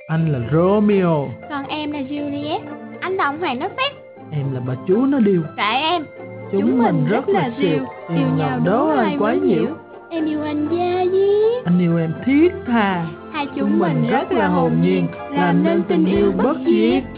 Anh là Romeo. Còn em là Juliet. Anh là ông hoàng nó phép. Em là bà chúa nó điêu. Tại em. Chúng mình rất là siêu, yêu nhau đố ai quái nhiễu. Em yêu anh da diết. Anh yêu em thiết tha. Hai chúng mình rất là hồn nhiên, làm nên tình yêu bất diệt.